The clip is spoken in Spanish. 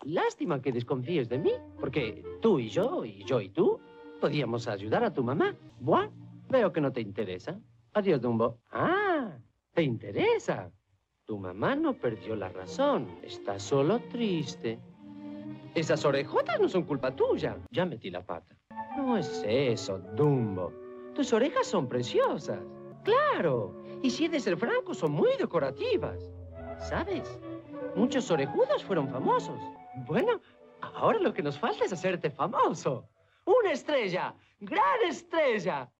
Lástima que desconfíes de mí, porque tú y yo y tú, podíamos ayudar a tu mamá. Buah, veo que no te interesa. Adiós, Dumbo. Ah, ¿te interesa? Tu mamá no perdió la razón. Está solo triste. Esas orejotas no son culpa tuya. Ya metí la pata. No es eso, Dumbo. Tus orejas son preciosas. Claro. Y si he de ser franco, son muy decorativas. ¿Sabes? Muchos orejudos fueron famosos. Bueno, ahora lo que nos falta es hacerte famoso. ¡Una estrella! ¡Gran estrella!